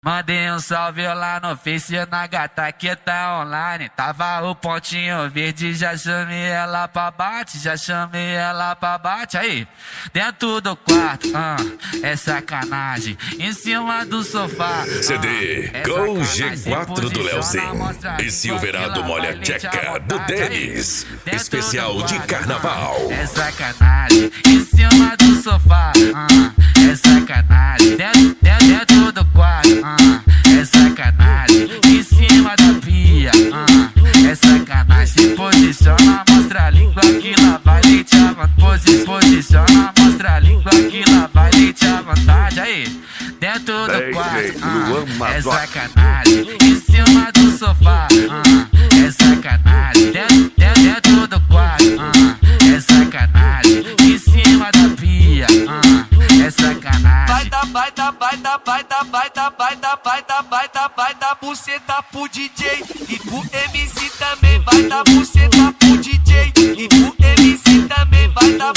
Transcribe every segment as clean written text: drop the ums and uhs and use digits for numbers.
Mandei um salve lá no Face na gata que tá online. Tava o pontinho verde, já chamei ela pra bate, já chamei ela pra bate. Aí, dentro do quarto, é sacanagem. Em cima do sofá, CD com G4 do Leozinho e Silverado molha tcheca do Denis. Especial de carnaval. É sacanagem. Em cima do sofá, é sacanagem. Dentro do quarto, é sacanagem. Em cima da pia, é sacanagem. Se posiciona, mostra a língua que lá vai leite à vontade. Posiciona, mostra a língua que lá vai leite à vontade. Aí, dentro do quarto, é sacanagem. Em cima do sofá, é sacanagem. Dentro do quarto, é sacanagem. Em cima da pia, é sacanagem. Vai dar buceta pro DJ e pro MC também. Vai dar buceta pro DJ e pro MC também. Vai dar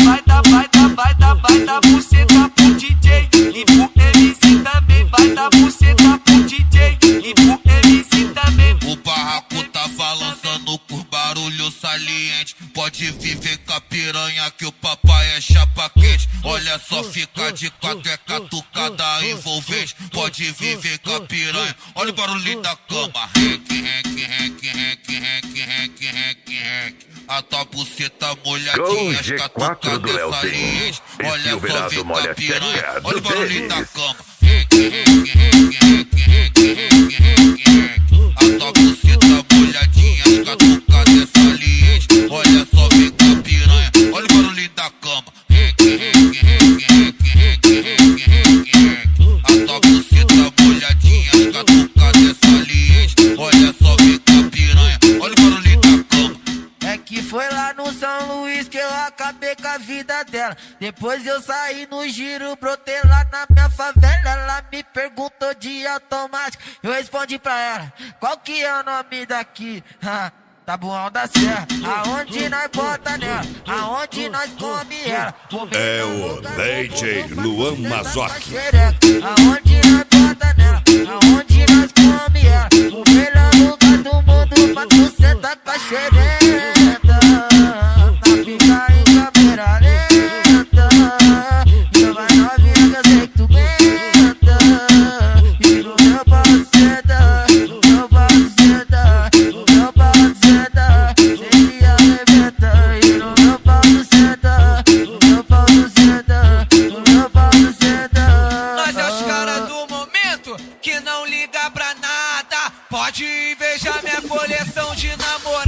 buceta pro DJ e pro MC também. Vai dar buceta pro DJ e pro MC também. O barraco tá balançando por barulho saliente. Pode viver com a piranha que o papai é chapa quente. Olha só, fica de quatro, é catucada envolvente. Pode viver com a piranha, olha o barulhinho da cama. A tua buceta molhadinha, as catucadas salientes. Olha só, fica a piranha, olha o barulhinho da cama. A tua buceta molhadinha, as catucadas salientes. Olha só, fica a piranha, olha o barulhinho da cama. A tua buceta molhadinha, as catucadas salientes. Olha só, fica a piranha, olha o barulhinho da cama. É que foi lá no São Luís que eu acabei com a vida dela. Depois eu saí no giro, brotei lá na minha favela. Ela me perguntou de automático, eu respondi pra ela: qual que é o nome daqui? Tabuão da Serra. Aonde nós bota nela, aonde nós come ela. É o DJ Luan Mazoc. Aonde nós bota nela, aonde nós come ela. O melhor lugar do mundo pra tu sentar com a xereta. Na pica em câmera lenta. E vai novinha que eu sei que tu aguenta. E no meu pau senta, no meu pau senta, no meu pau senta. Ele arrebenta. E no meu pau senta, no meu pau senta, no meu pau senta. Nós é os caras do momento que não liga pra nada. Pode invejar minha coleção de namorado.